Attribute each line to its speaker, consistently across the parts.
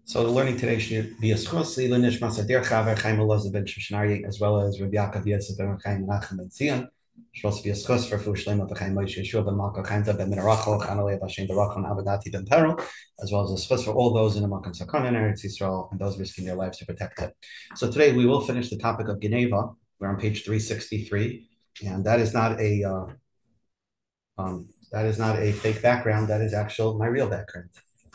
Speaker 1: So the learning today should be a schos Lila Nishmas Adir Chaver Chaim Elazar ben Shoshnari, as well as Rabbi Yaakov Yosef ben Chaim Menachem ben Zion. Supposed to be a schos for Fushleim of Chaim Moshe Yeshua ben Malka Chaimta ben Minarachol Chanalei Bashem Barachon Abadati ben Peril, as well as a schos for all those in the Malkam Sakon in Eretz Yisrael and those risking their lives to protect it. So today we will finish the topic of Geneva. We're on page 363, and that is not a fake background. That is my real background.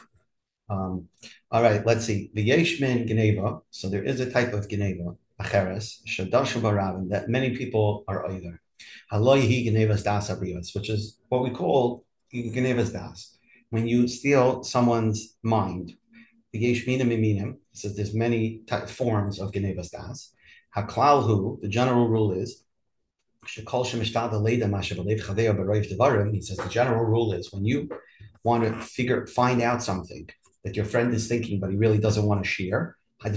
Speaker 1: All right, let's see. The Yeshmin Geneva. So there is a type of Geneva, Acheres, Shadashu Baravim, that many people are either. Haloihi Genevas Das Abrios, which is what we call Genevas Das. When you steal someone's mind, the Yeshminim Iminim says there's many forms of Genevas Das. Haklalhu, the general rule is, he says the general rule is when you want to find out something that your friend is thinking, but he really doesn't want to share. It's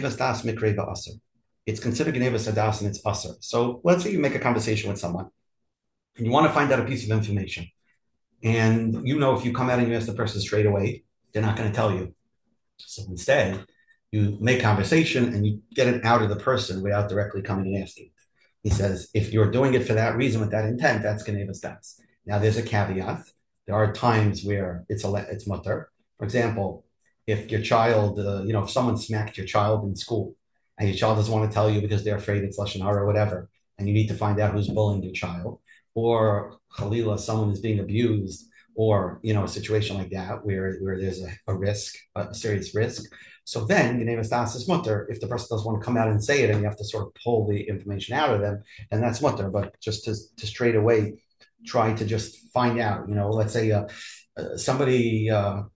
Speaker 1: considered Genevas Das and it's Asr. So let's say you make a conversation with someone and you want to find out a piece of information. And if you come out and you ask the person straight away, they're not going to tell you. So instead, you make conversation and you get it out of the person without directly coming and asking. He says, if you're doing it for that reason with that intent, that's Genevas Das. Now, there's a caveat. There are times where it's mutter. For example, if your child, if someone smacked your child in school and your child doesn't want to tell you because they're afraid it's Lashon Hara or whatever, and you need to find out who's bullying your child, or Khalila, someone is being abused, or, a situation like that where there's a risk, a serious risk. So then, Genevas Das is mutter. If the person doesn't want to come out and say it and you have to sort of pull the information out of them, then that's mutter. But just to straight away try to just find out, let's say somebody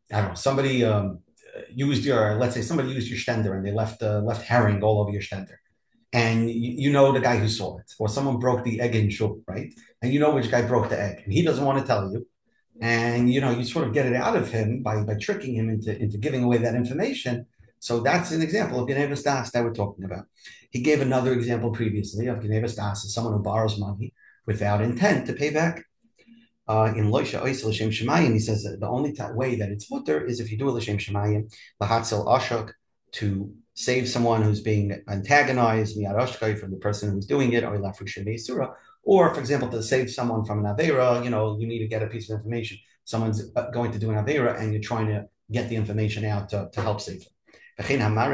Speaker 1: used somebody used your stender and they left herring all over your stender, and the guy who saw it, or someone broke the egg in shul, right? And which guy broke the egg, and he doesn't want to tell you, and you sort of get it out of him by tricking him into giving away that information. So that's an example of Genevas Das that we're talking about. He gave another example previously of Genevas Das as someone who borrows money without intent to pay back. In Loisha Oisel L'Shem Shemayim, he says that the only way that it's mutter is if you do a L'Shem Shemayim, Lahatzel Ashok, to save someone who's being antagonized, Miyad Ashkai, from the person who's doing it, or Lafrik Shemei Surah, or, for example, to save someone from an Aveira, you need to get a piece of information. Someone's going to do an Aveira, and you're trying to get the information out to help save them. So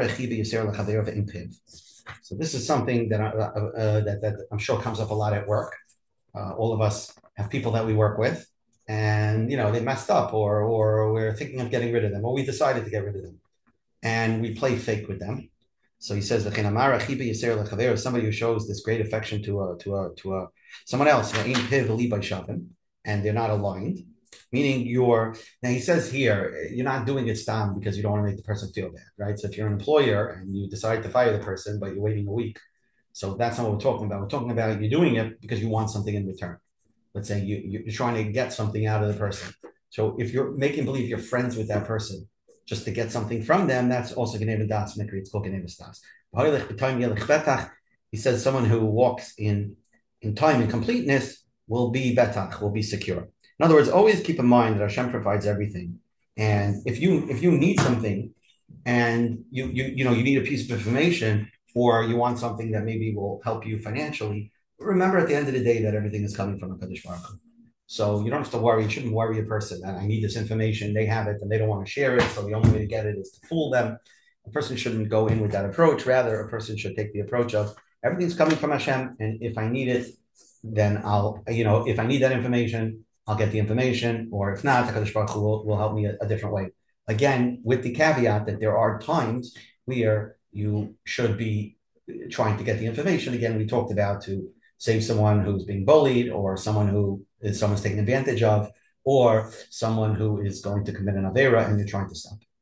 Speaker 1: this is something that I'm sure comes up a lot at work. All of us have people that we work with, and they messed up, or we're thinking of getting rid of them, or we decided to get rid of them, and we play fake with them. So he says, somebody who shows this great affection to someone else, and they're not aligned. Meaning now he says here, you're not doing it stam because you don't want to make the person feel bad, right? So if you're an employer and you decide to fire the person, but you're waiting a week, so that's not what we're talking about. We're talking about you're doing it because you want something in return. Let's say you're trying to get something out of the person. So if you're making believe you're friends with that person just to get something from them, that's also Genevas Das Mikri. It's called Genevas Das. He says someone who walks in time and completeness will be betach, will be secure. In other words, always keep in mind that Hashem provides everything. And if you need something and you need a piece of information, or you want something that maybe will help you financially, remember at the end of the day that everything is coming from a Kadosh Baruch Hu. So you don't have to worry. You shouldn't worry a person that I need this information, they have it, and they don't want to share it, so the only way to get it is to fool them. A person shouldn't go in with that approach. Rather, a person should take the approach of everything's coming from Hashem, and if I need it, then if I need that information, I'll get the information, or if not, HaKadosh Baruch Hu will help me a different way. Again, with the caveat that there are times where you should be trying to get the information. Again, we talked about to save someone who's being bullied, or someone's taken advantage of, or someone who is going to commit an Aveira and you're trying to stop.